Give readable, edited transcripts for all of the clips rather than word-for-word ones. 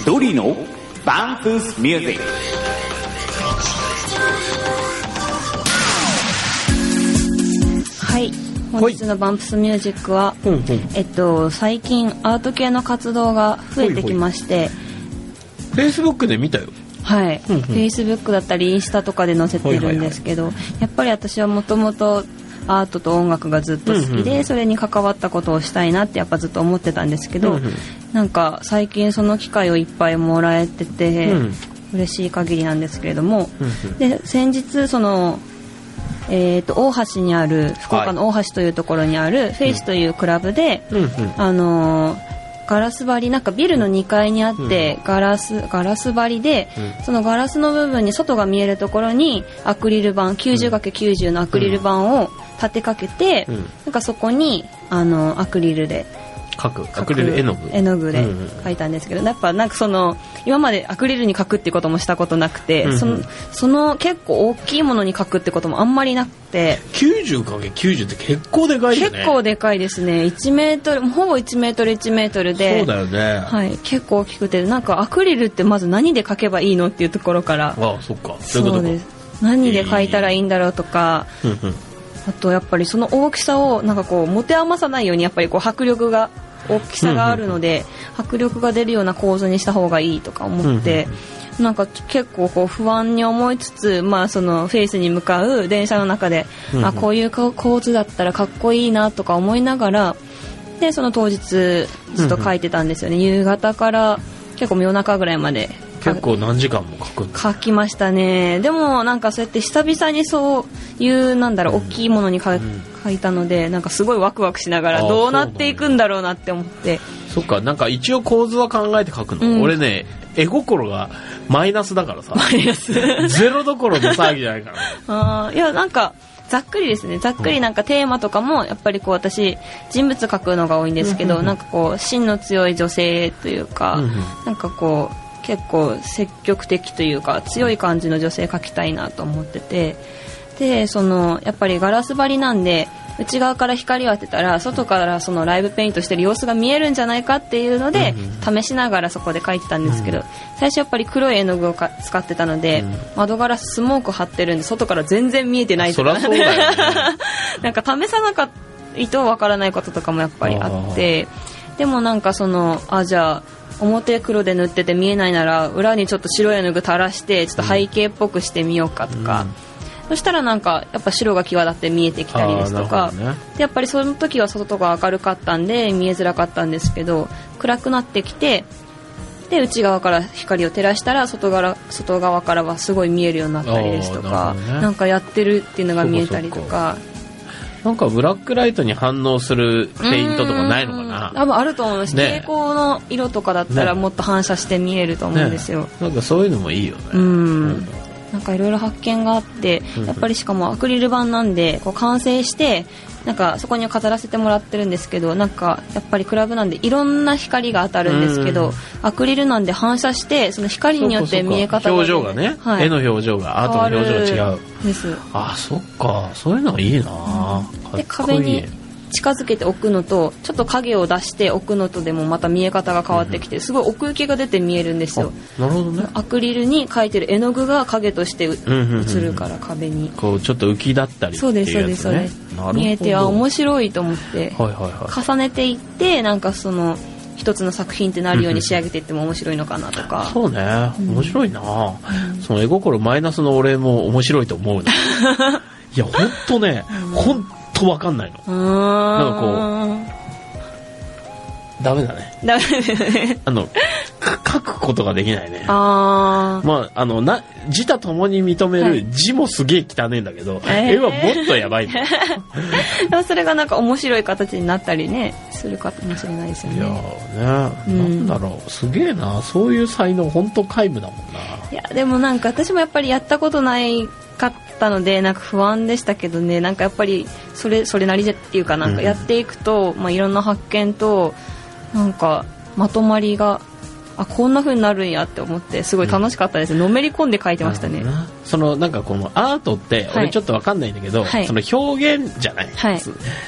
ドリーのバンプスミュージック。 はい、本日のバンプスミュージックは、最近アート系の活動が増えてきまして、 Facebook で見たよ。 はい、Facebook だったりインスタとかで載せてるんですけど、やっぱり私はもともとアートと音楽がずっと好きで、それに関わったことをしたいなってやっぱずっと思ってたんですけど、なんか最近その機会をいっぱいもらえてて、嬉しい限りなんですけれども、で先日その大橋にある、福岡の大橋というところにあるフェイスというクラブで、ガラス張り、なんかビルの2階にあって、ガラス張りで、そのガラスの部分に外が見えるところにアクリル板 90×90 のアクリル板を立てかけて、なんかそこにアクリルでアクリル絵の具で描いたんですけど、やっぱなんかその今までアクリルに描くってこともしたことなくて、その結構大きいものに描くってこともあんまりなくて、 90×90 って結構でかいよね。 結構でかいですね。1メートル、ほぼ1メートル1メートルで、 そうだよね。 はい、結構大きくて、なんかアクリルってまず何で描けばいいのっていうところから、 ああ、そっか、 そうです。何で描いたらいいんだろうとか、あとやっぱりその大きさをなんかこう持て余さないように、やっぱりこう迫力が、大きさがあるので、迫力が出るような構図にした方がいいとか思って、なんか結構こう不安に思いつつ、そのフェイスに向かう電車の中で、こういう構図だったらかっこいいなとか思いながら、でその当日ずっと描いてたんですよね。夕方から結構夜中ぐらいまで結構何時間も描きましたね。でもなんかそうやって久々にそういう大きいものに描いたので、なんかすごいワクワクしながらどうなっていくんだろうなって思って。 そっか、なんか一応構図は考えて描くの、俺ね、絵心がマイナスだからさ、 マイナスゼロどころの騒ぎじゃないからいや、なんかざっくりですね。ざっくりなんかテーマとかもやっぱりこう私人物描くのが多いんですけど、なんかこう芯の強い女性というか、なんかこう結構積極的というか強い感じの女性描きたいなと思ってて、でそのやっぱりガラス張りなんで、内側から光を当てたら外からそのライブペイントしてる様子が見えるんじゃないかっていうので、試しながらそこで描いてたんですけど、最初やっぱり黒い絵の具を使ってたので、窓ガラススモーク貼ってるんで外から全然見えてないとか、 そりゃそうだよねなんか試さなかったとわからないこととかもやっぱりあって、でもなんかそのじゃあ表黒で塗ってて見えないなら裏にちょっと白い絵の具垂らしてちょっと背景っぽくしてみようかとか、そしたらなんかやっぱ白が際立って見えてきたりですとか、でやっぱりその時は外が明るかったんで見えづらかったんですけど、暗くなってきて、で内側から光を照らしたら外側からはすごい見えるようになったりですとか、なんかやってるっていうのが見えたりとか。 なんかブラックライトに反応するペイントとかないのかな。 多分あると思います、蛍光の色とかだったらもっと反射して見えると思うんですよ、 なんかそういうのもいいよね。 なんかいろいろ発見があって、やっぱりしかもアクリル板なんでこう完成してなんかそこに飾らせてもらってるんですけど、なんかやっぱりクラブなんでいろんな光が当たるんですけど、アクリルなんで反射してその光によって見え方が、 表情がね、絵の表情がアートの表情が違うです。 そっか、そういうのいいな、 で壁に近づけて置くのとちょっと影を出して置くのとでもまた見え方が変わってきて、すごい奥行きが出て見えるんですよ。 なるほどね。 アクリルに描いてる絵の具が影として映るから壁にこうちょっと浮き立ったりっていうやつね。 そうですそうです。見えて面白いと思って、重ねていってなんかその一つの作品ってなるように仕上げていっても面白いのかなとか。 そうね、面白いな、その絵心マイナスの俺も面白いと思うねいやほんとね、ほんと分かんないの。なんかこうダメだね。 ダメね書くことができないね。字とともに認める、字もすげえ汚いんだけど、絵はもっとやばいねでもそれがなんか面白い形になったりねするかもしれないですよね。 いやなんだろう、すげえな、そういう才能ほんと皆無だもんな。 いやでもなんか私もやっぱりやったことないかったのでなんか不安でしたけどね、なんかやっぱりそれなりでっていうかなんかやっていくと、いろんな発見となんかまとまりがこんな風になるんやって思ってすごい楽しかったです。のめり込んで描いてましたね。 そのなんかこのアートって俺ちょっと分かんないんだけど、その表現じゃない、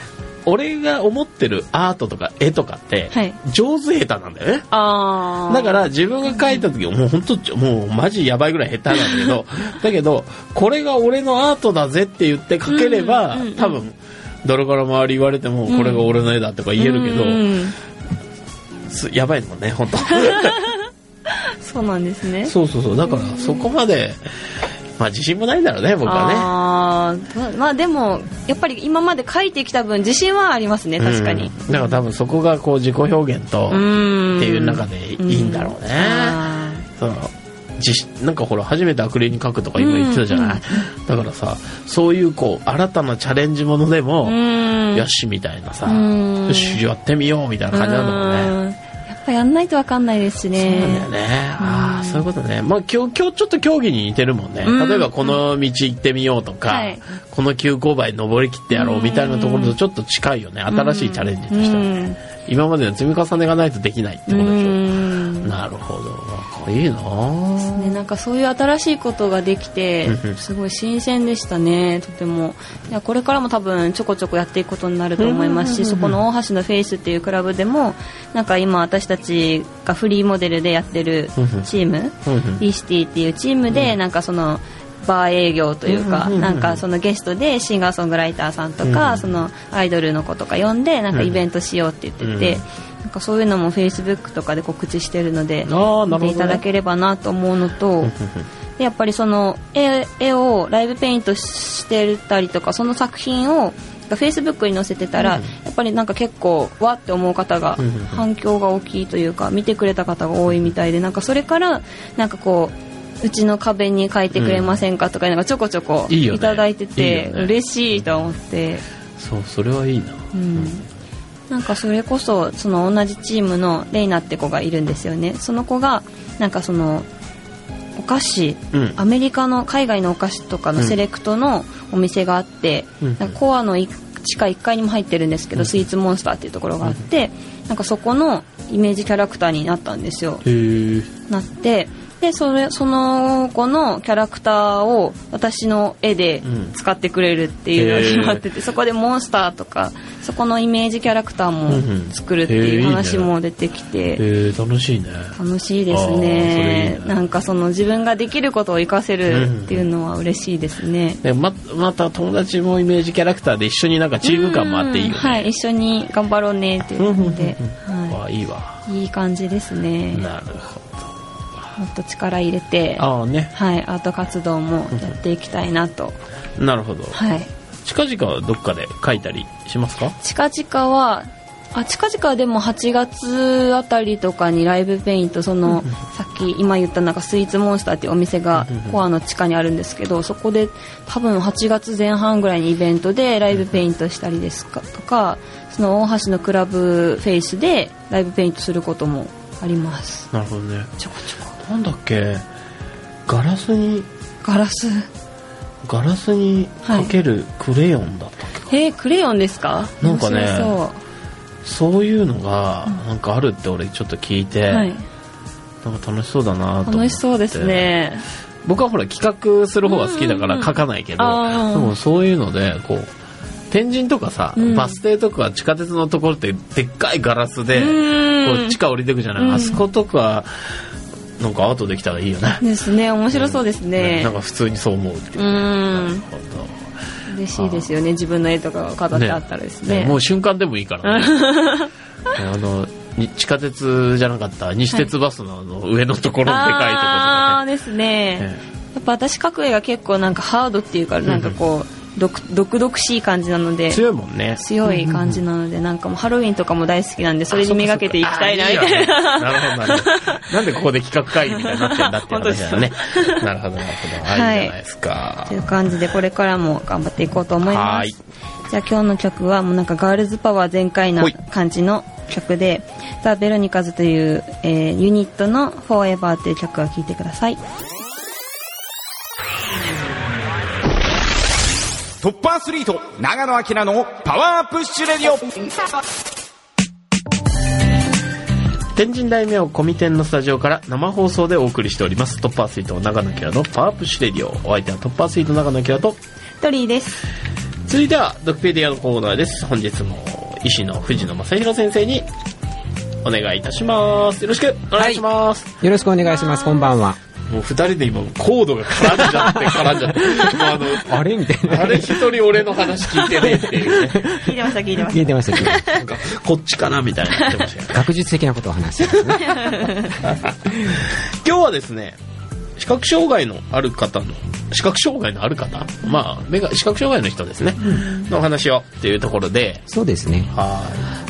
俺が思ってるアートとか絵とかって、 はい、 上手下手なんだよね。だから自分が描いた時もう本当もうマジやばいぐらい下手なんだけどだけどこれが俺のアートだぜって言って描ければ、多分どれから周り言われてもこれが俺の絵だとか言えるけど、やばいもんね本当そうなんですね。 そうだからそこまで、まあ自信もないんだろうね僕はね。まあでもやっぱり今まで書いてきた分自信はありますね、確かに。 だから多分そこがこう自己表現とっていう中でいいんだろうね。そうなんかほら初めてアクリルに書くとか今言ってたじゃない。だからさ、そういうこう新たなチャレンジものでもよしみたいなさ、よしやってみようみたいな感じなんだろうね。 やんないと分かんないですしね。 そうなんだよね。ああ、そういうことね。まあ今日ちょっと競技に似てるもんね。例えばこの道行ってみようとか、この急勾配登り切ってやろうみたいなところとちょっと近いよね。新しいチャレンジとしてはね。今までの積み重ねがないとできないってことでしょ。なるほど。いいなぁ。 ね、なんかそういう新しいことができてすごい新鮮でしたね。とても。いやこれからも多分ちょこちょこやっていくことになると思いますし、そこの大橋のフェイスっていうクラブでもなんか今私たちがフリーモデルでやってるチーム、リシティっていうチームでなんかそのバー営業というか、なんかそのゲストでシンガーソングライターさんとか、そのアイドルの子とか呼んでなんかイベントしようって言ってて、なんかそういうのもフェイスブックとかで告知してるので見ていただければなと思うのと、でやっぱりその絵をライブペイントしてたりとか、その作品をフェイスブックに載せてたら、やっぱりなんか結構わって思う方が反響が大きいというか、見てくれた方が多いみたいで、なんかそれからなんかこうちの壁に書いてくれませんかとかいうのがちょこちょこいただいてて、嬉しいと思って。 それはいいな。 なんかそれこそその同じチームのレイナって子がいるんですよね。その子がなんかそのお菓子、アメリカの海外のお菓子とかのセレクトのお店があって、なんかコアの地下1階にも入ってるんですけど、スイーツモンスターっていうところがあって、なんかそこのイメージキャラクターになったんですよ。なってでその子のキャラクターを私の絵で使ってくれるっていうのが決まってて、そこでモンスターとかそこのイメージキャラクターも作るっていう話も出てきて、 楽しいね。 楽しいですね。なんかその自分ができることを活かせるっていうのは嬉しいですね。 また友達もイメージキャラクターで一緒になんかチーム感もあっていいよね。 はい、一緒に頑張ろうねっていうので、 いいわ。 いい感じですね。 なるほど。 もっと力入れて、はい、アート活動もやっていきたいなと。 なるほど。 はい。 近々はどっかで描いたりしますか？ 近々はでも8月あたりとかにライブペイント、そのさっき今言ったなんかスイーツモンスターっていうお店がコアの地下にあるんですけど、そこで多分8月前半ぐらいにイベントでライブペイントしたりですかとか、その大橋のクラブフェイスでライブペイントすることもあります。 なるほどね。 ちょこちょこ。 なんだっけ、ガラスにかけるクレヨンだったっけ？ クレヨンですか？ なんかね、そういうのがなんかあるって俺ちょっと聞いて、なんか楽しそうだなと思って。 楽しそうですね。 僕はほら企画する方が好きだから書かないけど、でもそういうのでこう天神とかさ、バス停とか地下鉄のところってでっかいガラスでこう地下降りてくじゃない、あそことかなんかアートできたらいいよね。 ですね、面白そうですね。 なんか普通にそう思うっていう。なるほど。 嬉しいですよね、自分の絵とかが飾ってあったらですね。 もう瞬間でもいいからね。地下鉄じゃなかった西鉄バスの上のところのでかいところとかね。 ですね。やっぱ私描く絵が結構なんかハードっていうか、なんかこう毒々しい感じなので、 強いもんね。 強い感じなので、なんかもうハロウィンとかも大好きなんで、それにめがけていきたいなみたいな。 なるほどなるほど。なんでここで企画会議みたいになってんだっていう話だよね。なるほどなるほど。はい、いいじゃないですか。 という感じでこれからも頑張っていこうと思います。じゃあ今日の曲はもうなんかガールズパワー全開な感じの曲で、ザ・ベロニカズという、ユニットの Forever という曲を聴いてください。 トップアスリート長野明のパワープッシュレディオ。 天神大名コミテンのスタジオから生放送でお送りしておりますトップアスリート長野明のパワープッシュレディオ。お相手はトップアスリート長野明とトリーです。 続いてはドクペディアのコーナーです。本日も医師の藤野正弘先生にお願いいたします。よろしくお願いします。 よろしくお願いします。こんばんは。 もう二人で今コードが絡んじゃってもうあれみたいな。 あれ一人俺の話聞いてねっていうね。 聞いてました。 なんかこっちかなみたいになってましたよね。 学術的なことを話してますね。 今日はですね、視覚障害のある方、まあ視覚障害の人ですね、の話をっていうところで。 そうですね。 はい。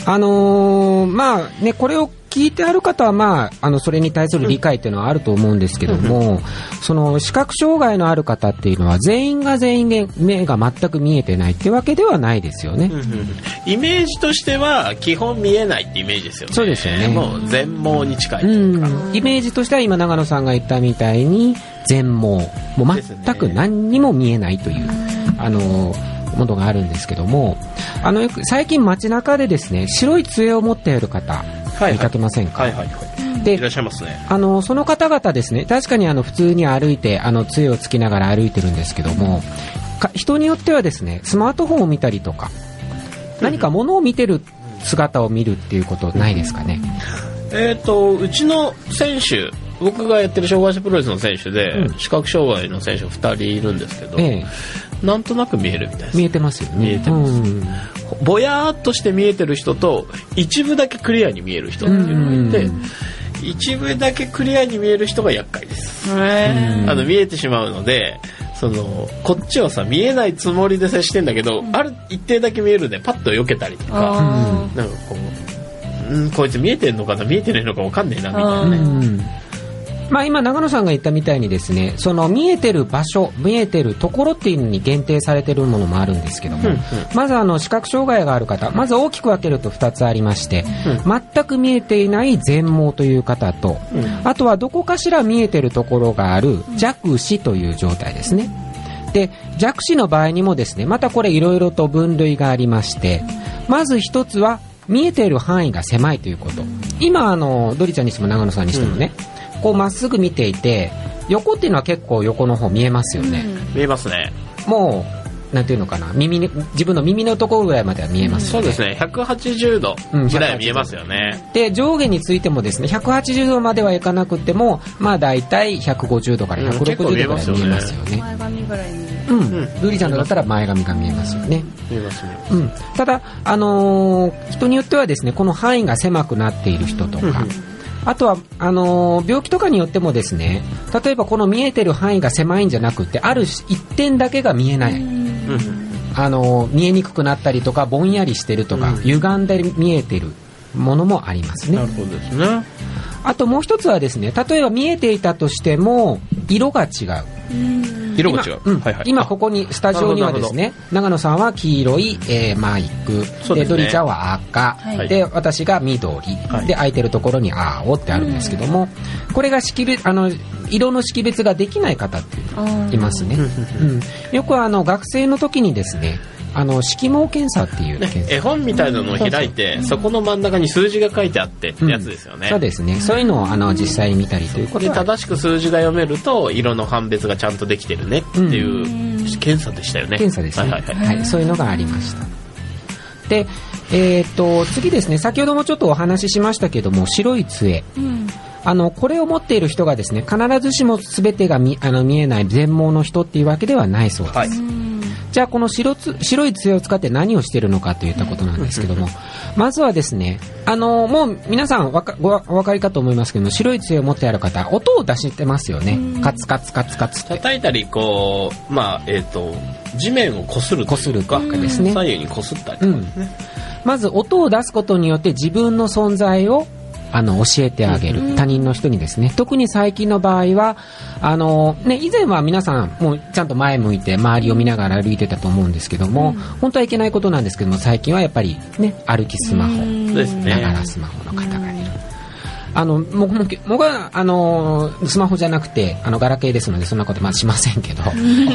まあね、これを聞いてある方は、まあ、それに対する理解っていうのはあると思うんですけども、その視覚障害のある方っていうのは全員が目が全く見えてないってわけではないですよね。 イメージとしては基本見えないってイメージですよね。 そうですよね。 もう全盲に近いというか、 イメージとしては今長野さんが言ったみたいに全盲、もう全く何にも見えないという、ものがあるんですけども、よく最近街中でですね、白い杖を持っている方見かけませんか？で、 いらっしゃいますね。 その方々ですね、確かに普通に歩いて杖をつきながら歩いてるんですけども、人によってはですね、スマートフォンを見たりとか、何か物を見てる姿を見るっていうことないですかね？ うちの選手、僕がやってる障害者プロレスの選手で、視覚障害の選手2人いるんですけど、なんとなく見えるみたいです。 見えてますよね。 見えてます。ぼやーっとして見えてる人と一部だけクリアに見える人っていうのがいて、一部だけクリアに見える人が厄介です。見えてしまうので、こっちはさ、見えないつもりで接してんだけど、ある一定だけ見えるんでパッと避けたりとか、なんかこう、こいつ見えてんのかな見えてないのか分かんねえなみたいなね。 まあ、今長野さんが言ったみたいにですね、その見えてる場所、見えてるところっていうのに限定されてるものもあるんですけども、まず視覚障害がある方、まず大きく分けると2つありまして、全く見えていない全盲という方と、あとはどこかしら見えてるところがある弱視という状態ですね。で、弱視の場合にもですね、またこれいろいろと分類がありまして、まず一つは見えている範囲が狭いということ。今ドリちゃんにしても長野さんにしてもね、こうまっすぐ見ていて、横っていうのは結構横の方見えますよね。 見えますね。 もうなんていうのかな、自分の耳のところぐらいまでは見えますよね。 そうですね。180度ぐらいは見えますよね。 で、上下についてもですね、180度まではいかなくても、まあだいたい150度から160度ぐらい見えますよね。 前髪ぐらいに。 ルリちゃんだったら前髪が見えますよね。 見えますね。 ただ人によってはですね、この範囲が狭くなっている人とか。あとは病気とかによってもですね、例えばこの見えてる範囲が狭いんじゃなくて、ある一点だけが見えない、見えにくくなったりとか、ぼんやりしてるとか、歪んで見えてるものもありますね。 なるほどですね。 あともう一つはですね、例えば見えていたとしても色が違う。 色が違う。 今ここにスタジオにはですね、長野さんは黄色い、マイクで、ドリちゃんは赤、で私が緑、で空いてるところに青ってあるんですけども、これが色の識別ができない方っていますね。よく学生の時にですね、色盲検査っていう検査、 絵本みたいなのを開いて、そこの真ん中に数字が書いてあってってやつですよね。 そうですね。そういうのを実際に見たりということで、 正しく数字が読めると色の判別がちゃんとできてるねっていう検査でしたよね。 検査ですね。はい、そういうのがありました。で、次ですね、先ほどもちょっとお話ししましたけども、白い杖。これを持っている人がですね、必ずしも全てが見えない全盲の人っていうわけではないそうです。じゃあこの白い杖を使って何をしているのかといったことなんですけども、まずはですね、もう皆さんお分かりかと思いますけど、白い杖を持ってある方、音を出してますよね。カツカツカツカツって叩いたり、こう地面をこするとかですね、 左右にこすったりとかですね。 まず音を出すことによって自分の存在を教えてあげる、他人の人にですね。特に最近の場合は以前は皆さんもうちゃんと前向いて周りを見ながら歩いてたと思うんですけども、本当はいけないことなんですけども、最近はやっぱりね、歩きスマホ、ながらスマホの方がいる。僕はスマホじゃなくてガラケーですので、そんなことしませんけど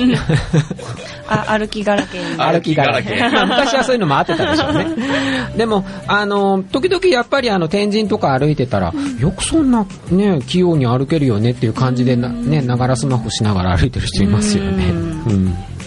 歩きガラケー昔はそういうのもあってたでしょうね。でも時々やっぱり天神とか歩いてたら、よくそんなね器用に歩けるよねっていう感じでながらスマホしながら歩いてる人いますよね。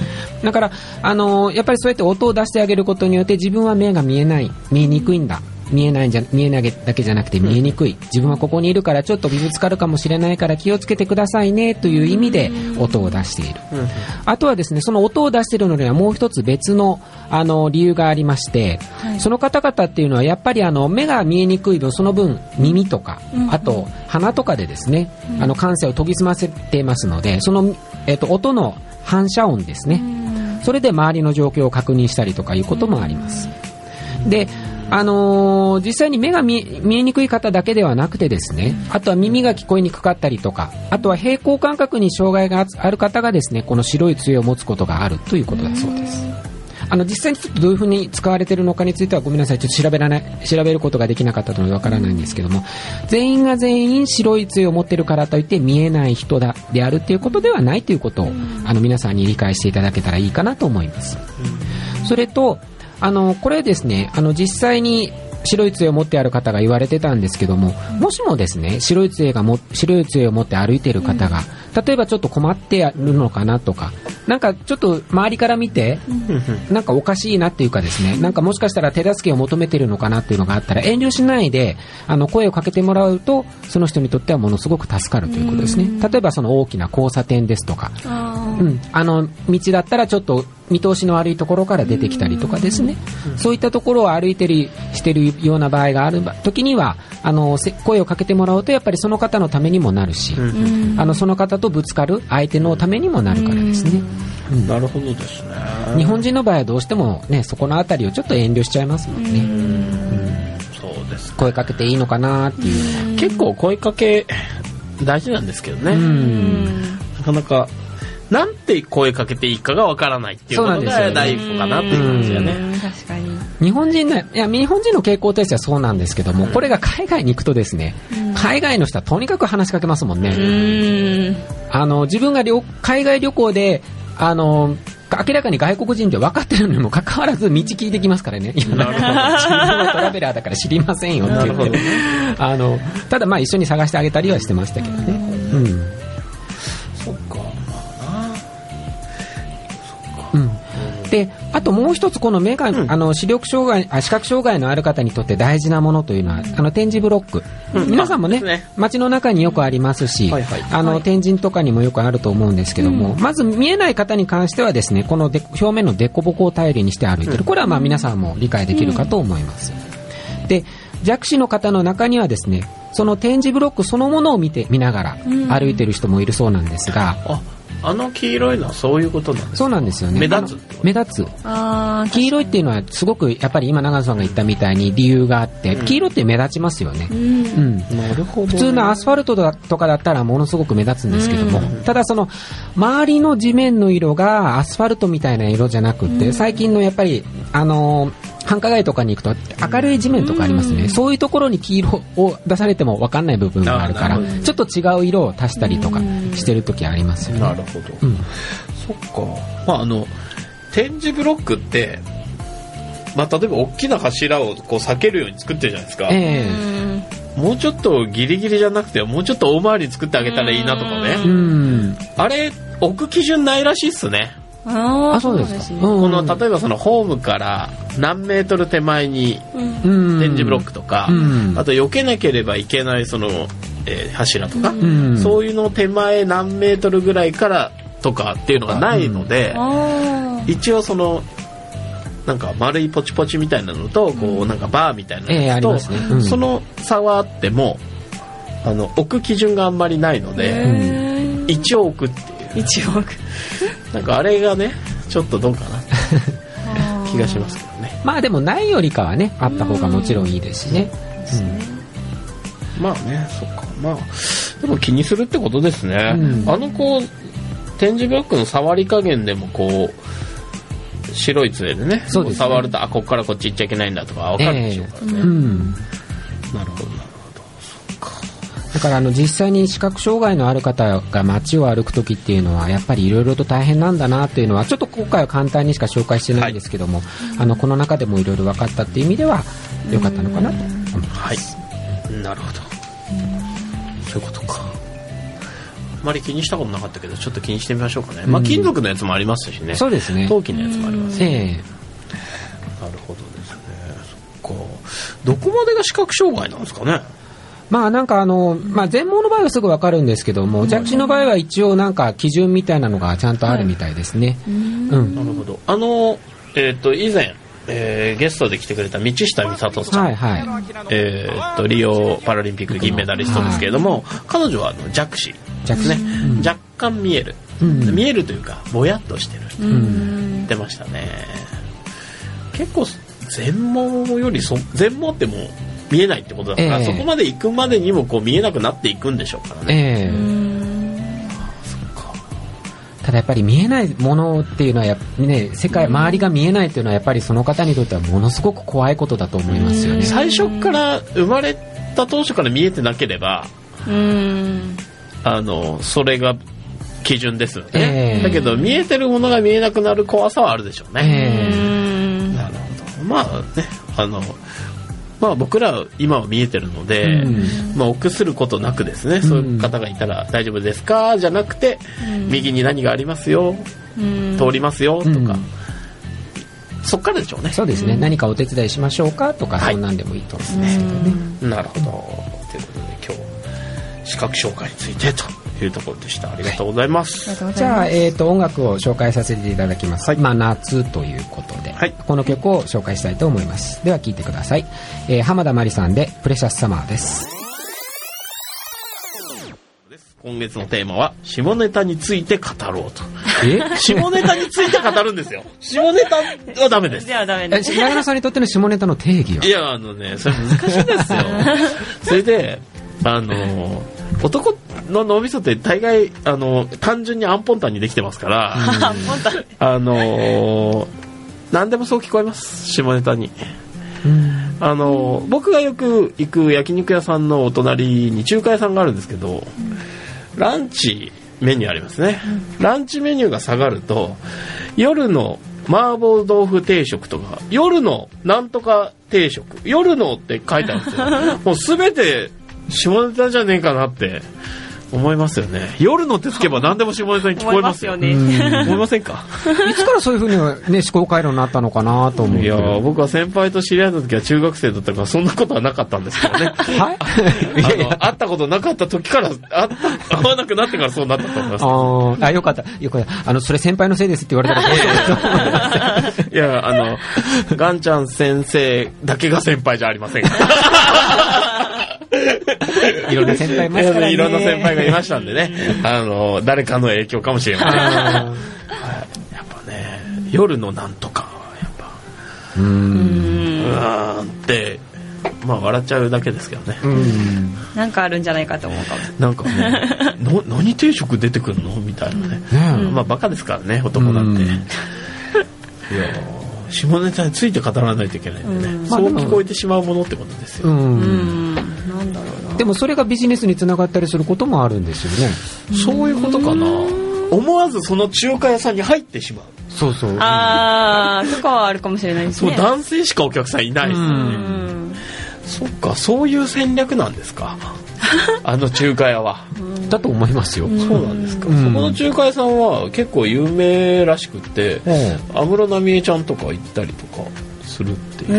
だから、やっぱりそうやって音を出してあげることによって自分は目が見えにくいんだ、見えないだけじゃなくて見えにくい、自分はここにいるからちょっとぶつかるかもしれないから気をつけてくださいねという意味で音を出している。あとはですね、その音を出しているのにはもう一つ別の理由がありまして、その方々っていうのはやっぱり目が見えにくい分、その分耳とか、あと鼻とかでですね、感性を研ぎ澄ませていますので、その、音の反射音ですね、それで周りの状況を確認したりとかいうこともあります。で、実際に目が見えにくい方だけではなくてですね、あとは耳が聞こえにくかったりとか、あとは平衡感覚に障害がある方がですね、この白い杖を持つことがあるということだそうです。実際にちょっとどういうふうに使われているのかについてはごめんなさい、ちょっと調べることができなかったのでわからないんですけども、全員が全員白い杖を持っているからといって見えない人であるということではないということを皆さんに理解していただけたらいいかなと思います。それとこれですね、実際に白い杖を持ってある方が言われてたんですけども、もしもですね、白い杖を持って歩いている方が、例えばちょっと困っているのかなとか、なんかちょっと周りから見て、なんかおかしいなっていうかですね、なんかもしかしたら手助けを求めているのかなっていうのがあったら、遠慮しないで声をかけてもらうと、その人にとってはものすごく助かるということですね。例えばその大きな交差点ですとか、道だったらちょっと見通しの悪いところから出てきたりとかですね、そういったところを歩いてしてるような場合がある時には声をかけてもらうと、やっぱりその方のためにもなるし、その方とぶつかる相手のためにもなるからですね。 なるほどですね。 日本人の場合はどうしてもね、そこのあたりをちょっと遠慮しちゃいますもんね。 そうです。 声かけていいのかなっていうのは結構声かけ大事なんですけどね。なかなかなんて声かけていいかがわからないっていうことが第一歩かなっていう感じだね。 確かに。 日本人の傾向としてはそうなんですけども、これが海外に行くとですね、海外の人はとにかく話しかけますもんね。自分が海外旅行で明らかに外国人って分かってるのにもかかわらず道聞いてきますからね。いや、自分はトラベラーだから知りませんよって言って、ただ一緒に探してあげたりはしてましたけどね。 そっか。 で、あともう一つ、この目が、視覚障害のある方にとって大事なものというのは点字ブロック、皆さんもね、街の中によくありますし、天神とかにもよくあると思うんですけども、まず見えない方に関してはですね、この表面の凸凹を頼りにして歩いている、これは皆さんも理解できるかと思います。で、弱視の方の中にはですね、その点字ブロックそのものを見ながら歩いている人もいるそうなんですが、 黄色いのはそういうことなんですか？ そうなんですよね。目立つ。黄色いっていうのはすごくやっぱり今長野さんが言ったみたいに理由があって、黄色って目立ちますよね。 なるほど。 普通のアスファルトとかだったらものすごく目立つんですけども、ただその周りの地面の色がアスファルトみたいな色じゃなくて、最近のやっぱり繁華街とかに行くと明るい地面とかありますね。そういうところに黄色を出されても分かんない部分があるから、ちょっと違う色を足したりとかしてる時ありますよね。 なるほど。そっか。点字ブロックって、例えば大きな柱をこう避けるように作ってるじゃないですか。もうちょっとギリギリじゃなくて、もうちょっと大回り作ってあげたらいいなとかね。あれ置く基準ないらしいっすね。 そうですか。 この例えばそのホームから何メートル手前に点字ブロックとか、あと避けなければいけないその、柱とか、そういうの手前何メートルぐらいからとかっていうのがないので、一応そのなんか丸いポチポチみたいなのとこうなんかバーみたいなやつと、その差はあっても置く基準があんまりないので、一応置くっていう。なんかあれがねちょっとどうかな気がしますけどね。 でもないよりかはね、あった方がもちろんいいですしね。 そっか。でも気にするってことですね。こう点字ブロックの触り加減でもこう白い杖でね、触るとここからこっち行っちゃいけないんだとか分かるでしょうからね。なるほど。 だから実際に視覚障害のある方が街を歩くときっていうのはやっぱりいろいろと大変なんだなっていうのは、ちょっと今回は簡単にしか紹介してないんですけども、この中でもいろいろ分かったっていう意味では良かったのかなと思います。 なるほど。そういうことか。 まり気にしたことなかったけどちょっと気にしてみましょうかね、まあ、金属のやつもありますしね、 そうですね、 陶器のやつもありますね、なるほどですね。そっか、どこまでが視覚障害なんですかね。 まあなんか全盲の場合はすぐ分かるんですけども、弱視の場合は一応なんか基準みたいなのがちゃんとあるみたいですね。 なるほど。以前、ゲストで来てくれた道下美里さん、 はいはい、 リオパラリンピック銀メダリストですけれども、彼女は弱視ですね、若干見える、見えるというかぼやっとしてる、言ってましたね。結構全盲より全盲ってもう見えないってことだから、そこまで行くまでにもこう見えなくなっていくんでしょうからね。そっか。 ただやっぱり見えないものっていうのはね、周りが見えないっていうのはやっぱりその方にとってはものすごく怖いことだと思いますよね。 最初から生まれた当初から見えてなければそれが基準ですよね、だけど見えてるものが見えなくなる怖さはあるでしょうね、なるほど。まあね、まあ、僕ら今は見えてるので、まあ、臆することなくですね、そういう方がいたら大丈夫ですかじゃなくて、右に何がありますよ、通りますよとか、そっからでしょうね。 そうですね、何かお手伝いしましょうかとか、そんなんでもいいと思うんですけどね。 なるほど。ということで今日視覚障害についてというところでした。ありがとうございます。 じゃあ、音楽を紹介させていただきます、まあ、夏ということで、この曲を紹介したいと思います。では聴いてください、浜田真理さんでプレシャスサマーです。 今月のテーマは下ネタについて語ろうと。下ネタについて語るんですよ。下ネタはダメです。 じゃあダメです。 長野さんにとっての下ネタの定義は？ いやそれ難しいんですよ。それで男の脳みそって大概単純にアンポンタンにできてますから、何でもそう聞こえます、下ネタに。僕がよく行く焼肉屋さんのお隣に中華屋さんがあるんですけど、ランチメニューありますね、ランチメニューが下がると夜の麻婆豆腐定食とか夜のなんとか定食、夜のって書いてあるんですよ。もう全て下ネタじゃねえかなって思いますよね。夜のってつけば何でも下ネタに聞こえますよ。思いませんか？ いつからそういう風にはね、思考回路になったのかなと思う。 いや僕は先輩と知り合った時は中学生だったからそんなことはなかったんですけどね。はい。会ったことなかった時から会わなくなってからそうなったと思います。 よかった。それ先輩のせいですって言われたらどうする？ いやガンちゃん先生だけが先輩じゃありませんか。 いろんな先輩いますからね。 いろんな先輩がいましたんでね、誰かの影響かもしれません。やっぱね、夜のなんとかやっぱってまあ笑っちゃうだけですけどね。 なんかあるんじゃないかと思うかも。 なんかね、何定食出てくるのみたいなね。まあバカですからね、男なんて。いや下ネタについて語らないといけないんでね、そう聞こえてしまうものってことですよ。 なんだろうな。 でもそれがビジネスにつながったりすることもあるんですよね。 そういうことかな。思わずその中華屋さんに入ってしまう。 そうそう。 とかはあるかもしれないですね。 そう、男性しかお客さんいないですよね。そっか、そういう戦略なんですか。中華屋は。 だと思いますよ。 そうなんですか。そこの中華屋さんは結構有名らしくって、安室奈美恵ちゃんとか行ったりとかするっていう。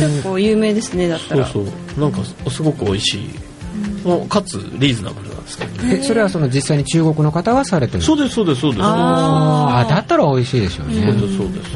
結構有名ですね、だったら。 そうなんかすごく美味しい。かつリーズナブルなんですけどね。 それは実際に中国の方はされてる？ そうです。 だったら美味しいでしょうね。 そうです。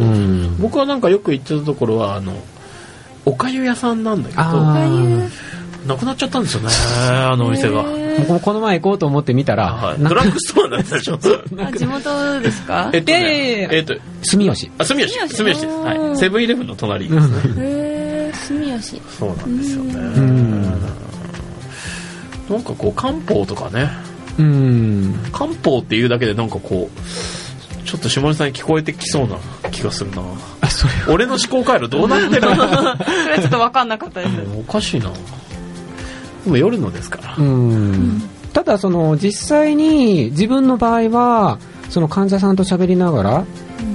僕はなんかよく行ってたところはおかゆ屋さんなんだけど、なくなっちゃったんですよね、お店が。 この前行こうと思って見たら、 ドラッグストアになってたでしょ。 地元ですか？ 住吉。 住吉です。はい。セブンイレブンの隣ですね。 住吉。 そうなんですよね。なんかこう漢方とかね。漢方っていうだけでなんかこうちょっと下根さんに聞こえてきそうな気がするな。俺の思考回路どうなってるの？それはちょっと分かんなかったです。 おかしいな。でも夜のですから。 ただ実際に自分の場合はその患者さんと喋りながら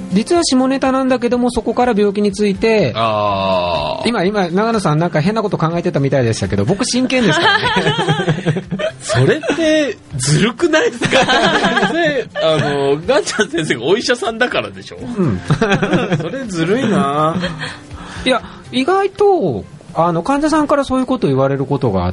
実は下ネタなんだけどもそこから病気について今長野さんなんか変なこと考えてたみたいでしたけど僕真剣ですからねそれってずるくないですかでガンちゃん先生がお医者さんだからでしょ、うん、それずるいないや意外と患者さんからそういうことを言われることがあって、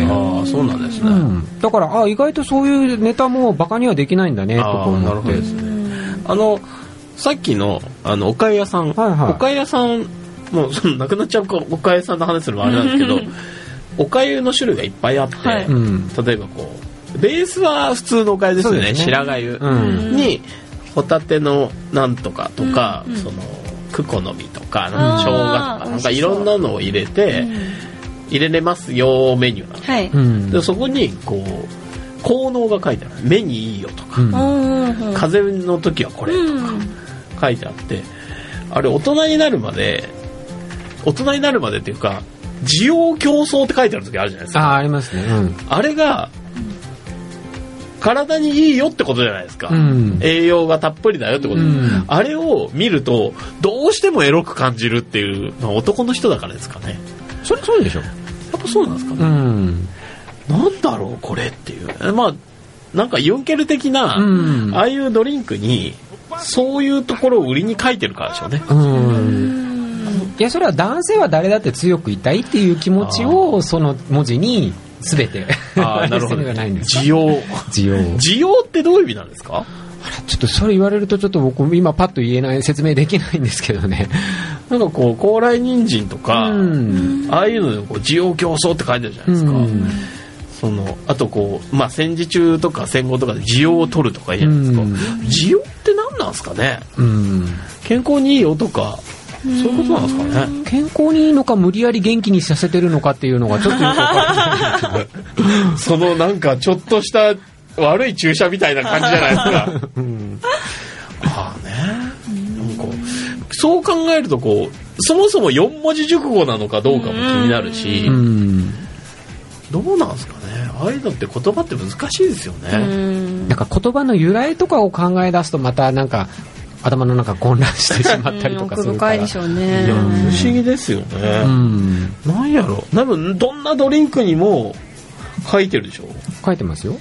そうなんですね、 うん、だから意外とそういうネタもバカにはできないんだねとか思って。 なるほどですね。さっきのおかゆ屋さん、はいはい、おかゆ屋さんもうなくなっちゃうかおかゆ屋さんの話するのはあれなんですけどおかゆの種類がいっぱいあって、はい、例えばこうベースは普通のおかゆですよね、白がゆ、にホタテのなんとかとか、そのクコの実とか生姜とかなんかいろんなのを入れて、入れれますよメニューなんです、はい、でそこにこう効能が書いてある、目にいいよとか、風邪の時はこれとか書いてあって、あれ大人になるまでっていうか滋養強壮って書いてある時あるじゃないですか。 ありますね、 あれが体にいいよってことじゃないですか、栄養がたっぷりだよってこと、あれを見るとどうしてもエロく感じるっていう、男の人だからですかね。 それそうでしょ、やっぱそうなんですかね、なんだろうこれっていう、まあなんかユンケル的な、ああいうドリンクにそういうところを売りに書いてるからでしょうね。 いやそれは男性は誰だって強くいたいっていう気持ちをその文字に全てなるほど。需要ってどういう意味なんですか？ ちょっとそれ言われるとちょっと僕今パッと言えない説明できないんですけどね。 なんかこう高麗人参とか、ああいうのでこう需要競争って書いてあるじゃないですか。あとこう、まあ、戦時中とか戦後とかで需要を取るとかいいじゃないですか。需要って何なんですかね。健康にいいよとかそういうことなんですかね。 健康にいいのか無理やり元気にさせてるのかっていうのがちょっとよく分からないそのなんかちょっとした悪い注射みたいな感じじゃないですかそう考えるとこうそもそも4文字熟語なのかどうかも気になるし、どうなんですかね。ああいうのって言葉って難しいですよね。 なんか言葉の由来とかを考え出すとまたなんか頭の中混乱してしまったりとかするから、 奥深いでしょうね。 いや不思議ですよね。なんやろ、多分どんなドリンクにも書いてるでしょ。 書いてますよ。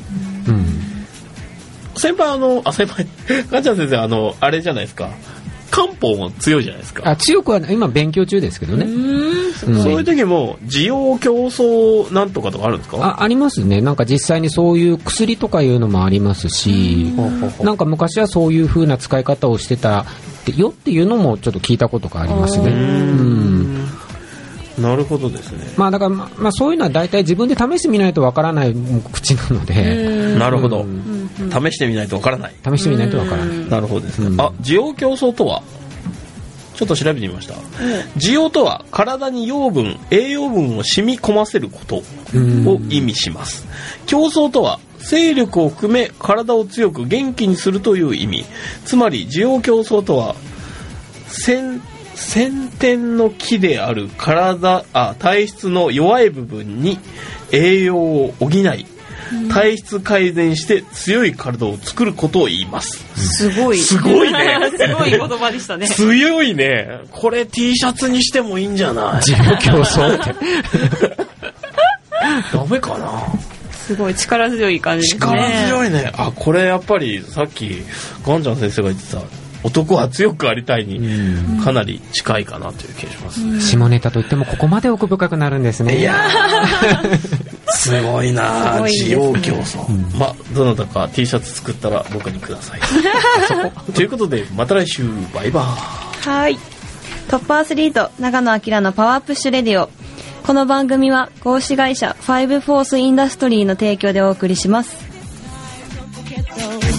先輩先輩ガチャ先生あれじゃないですか。漢方も強いじゃないですか。 強くは今勉強中ですけどね。 そういう時も需要競争なんとかとかあるんですか？ ありますね。なんか実際にそういう薬とかいうのもありますし、なんか昔はそういう風な使い方をしてたよっていうのもちょっと聞いたことがありますね。 なるほどですね。 だから、そういうのは大体自分で試してみないとわからない口なので。 なるほど。試してみないとわからない。 試してみないとわからない。 なるほどですね。需要競争とはちょっと調べてみました。需要とは体に栄養分を染み込ませることを意味します。競争とは勢力を含め体を強く元気にするという意味。つまり需要競争とは先天の木である体質の弱い部分に栄養を補い、体質改善して強い体を作ることを言います。 すごいね。 すごい言葉でしたね。 強いね。これ T シャツにしてもいいんじゃない？ 自己競争ってダメかな。 すごい力強い感じですね。 力強いね。これやっぱりさっきガンちゃん先生が言ってた男は強くありたいにかなり近いかなという気がします。 下ネタといってもここまで奥深くなるんですね。 いやすごいな。需要競争。どなたか T シャツ作ったら僕にください。ということでまた来週バイバイ。はい。トップアスリート長野明のパワープッシュレディオ。この番組は合資会社ファイブフォースインダストリーの提供でお送りします。